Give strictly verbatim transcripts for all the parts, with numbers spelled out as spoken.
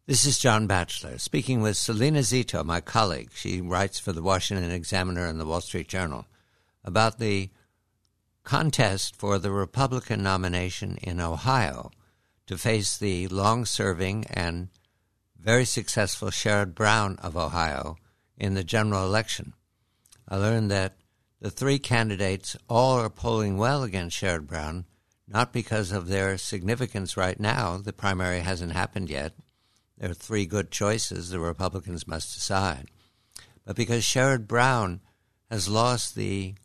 This is John Batchelor, speaking with Salena Zito, my colleague. She writes for the Washington Examiner and the Wall Street Journal about the contest for the Republican nomination in Ohio to face the long-serving and very successful Sherrod Brown of Ohio in the general election. I learned that the three candidates all are polling well against Sherrod Brown, not because of their significance right now. The primary hasn't happened yet. There are three good choices the Republicans must decide. But because Sherrod Brown has lost the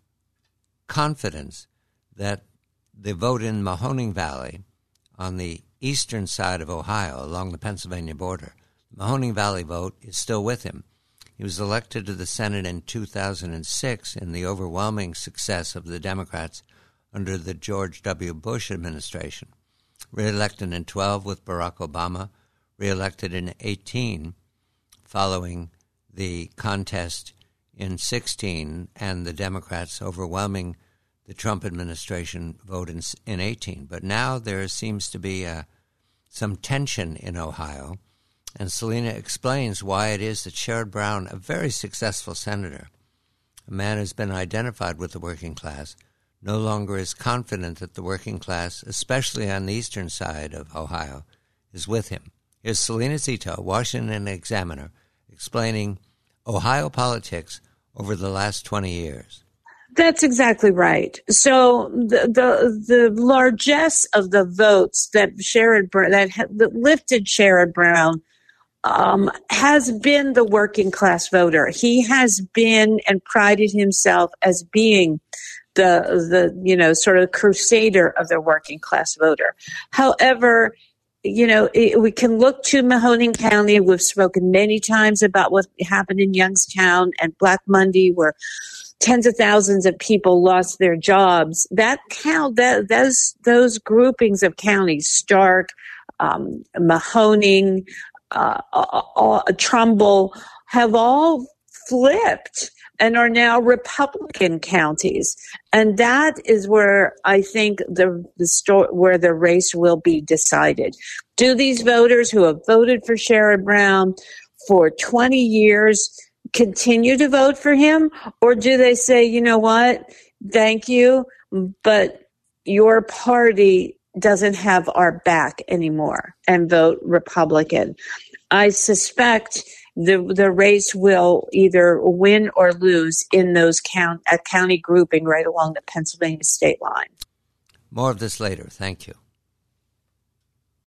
confidence that the vote in Mahoning Valley on the eastern side of Ohio along the Pennsylvania border, the Mahoning Valley vote is still with him. He was elected to the Senate in two thousand six in the overwhelming success of the Democrats under the George W. Bush administration, re-elected in twelve with Barack Obama, re-elected in eighteen following the contest in sixteen and the Democrats overwhelming the Trump administration vote in, in eighteen. But now there seems to be uh, some tension in Ohio, and Salena explains why it is that Sherrod Brown, a very successful senator, a man who's been identified with the working class, no longer is confident that the working class, especially on the eastern side of Ohio, is with him. Here's Salena Zito, Washington Examiner, explaining Ohio politics over the last twenty years. That's exactly right. So the the, the largesse of the votes that Sherrod that, that lifted Sherrod Brown um, has been the working class voter. He has been and prided himself as being the the you know sort of crusader of the working class voter. However, you know, it, we can look to Mahoning County. We've spoken many times about what happened in Youngstown and Black Monday, where tens of thousands of people lost their jobs. That count, that those those groupings of counties, Stark, um, Mahoning, uh, uh, uh, Trumbull, have all flipped and are now Republican counties. And that is where I think the the sto- where the race will be decided. Do these voters who have voted for Sherrod Brown for twenty years continue to vote for him? Or do they say, you know what, thank you, but your party doesn't have our back anymore, and vote Republican? I suspect the the race will either win or lose in those count a county grouping right along the Pennsylvania state line. More of this later. Thank you.